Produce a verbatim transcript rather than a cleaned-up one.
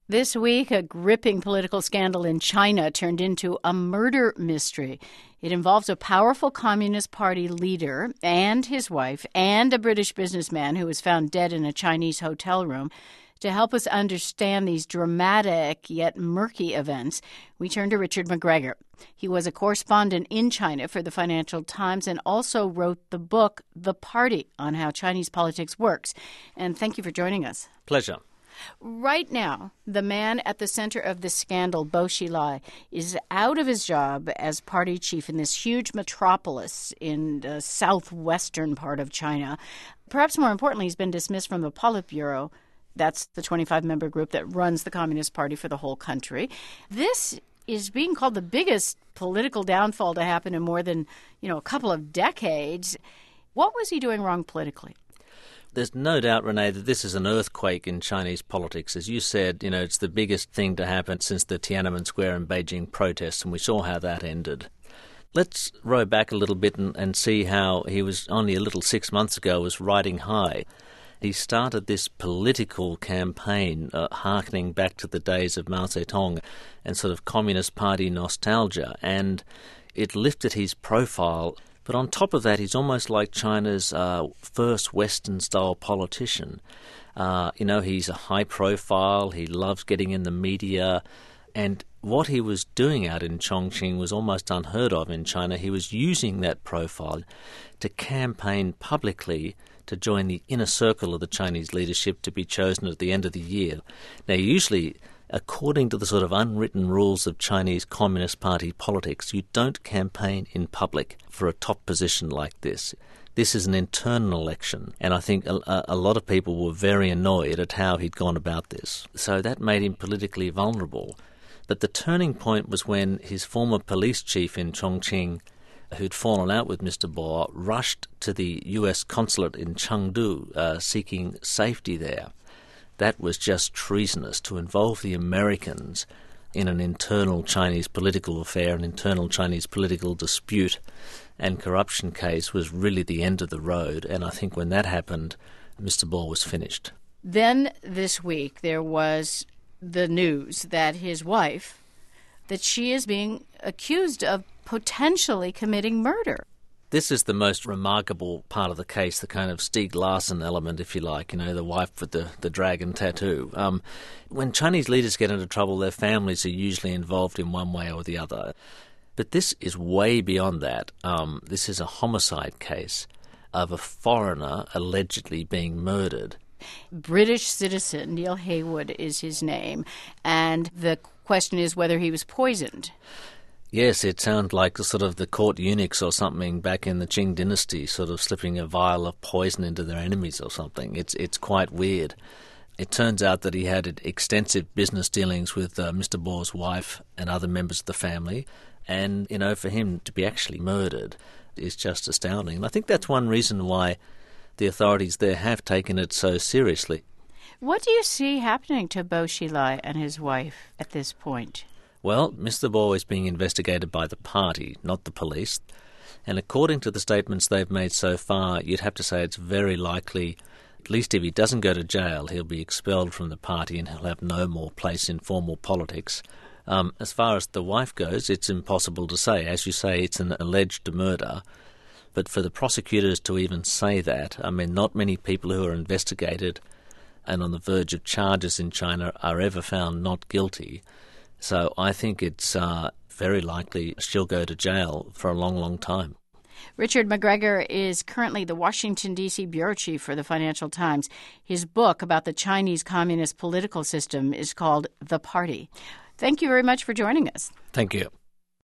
This week, a gripping political scandal in China turned into a murder mystery. It involves a powerful Communist Party leader and his wife and a British businessman who was found dead in a Chinese hotel room. To help us understand these dramatic yet murky events, we turn to Richard McGregor. He was a correspondent in China for the Financial Times and also wrote the book The Party on how Chinese politics works. And thank you for joining us. Pleasure. Right now, the man at the center of this scandal, Bo Xilai, is out of his job as party chief in this huge metropolis in the southwestern part of China. Perhaps more importantly, he's been dismissed from the Politburo. That's the twenty-five member group that runs the Communist Party for the whole country. This is being called the biggest political downfall to happen in more than, you know, a couple of decades. What was he doing wrong politically? There's no doubt, Renee, that this is an earthquake in Chinese politics. As you said, you know, it's the biggest thing to happen since the Tiananmen Square and Beijing protests, and we saw how that ended. Let's row back a little bit and, and see how he was only a little six months ago was riding high. He started this political campaign, uh, harkening back to the days of Mao Zedong and sort of Communist Party nostalgia, and it lifted his profile. But on top of that, he's almost like China's uh, first Western-style politician. Uh, you know, he's a high profile, he loves getting in the media, and what he was doing out in Chongqing was almost unheard of in China. He was using that profile to campaign publicly to join the inner circle of the Chinese leadership to be chosen at the end of the year. Now, usually, according to the sort of unwritten rules of Chinese Communist Party politics, you don't campaign in public for a top position like this. This is an internal election, and I think a, a lot of people were very annoyed at how he'd gone about this. So that made him politically vulnerable. But the turning point was when his former police chief in Chongqing, who'd fallen out with Mister Bo, rushed to the U S consulate in Chengdu uh, seeking safety there. That was just treasonous. To involve the Americans in an internal Chinese political affair, an internal Chinese political dispute and corruption case was really the end of the road. And I think when that happened, Mister Bo was finished. Then this week there was the news that his wife, that she is being accused of potentially committing murder. This is the most remarkable part of the case, the kind of Stieg Larsson element, if you like, you know, the wife with the, the dragon tattoo. Um, when Chinese leaders get into trouble, their families are usually involved in one way or the other. But this is way beyond that. Um, this is a homicide case of a foreigner allegedly being murdered. British citizen Neil Heywood is his name, and the question is whether he was poisoned. Yes, it sounds like sort of the court eunuchs or something back in the Qing dynasty, sort of slipping a vial of poison into their enemies or something. It's it's quite weird. It turns out that he had extensive business dealings with uh, Mister Bo's wife and other members of the family, and, you know, for him to be actually murdered is just astounding. And I think that's one reason why the authorities there have taken it so seriously. What do you see happening to Bo Xilai and his wife at this point? Well, Mister Bo is being investigated by the party, not the police. And according to the statements they've made so far, you'd have to say it's very likely, at least if he doesn't go to jail, he'll be expelled from the party and he'll have no more place in formal politics. Um, as far as the wife goes, it's impossible to say. As you say, it's an alleged murder. But for the prosecutors to even say that, I mean, not many people who are investigated and on the verge of charges in China are ever found not guilty. So I think it's uh, very likely she'll go to jail for a long, long time. Richard McGregor is currently the Washington, D C bureau chief for the Financial Times. His book about the Chinese communist political system is called The Party. Thank you very much for joining us. Thank you.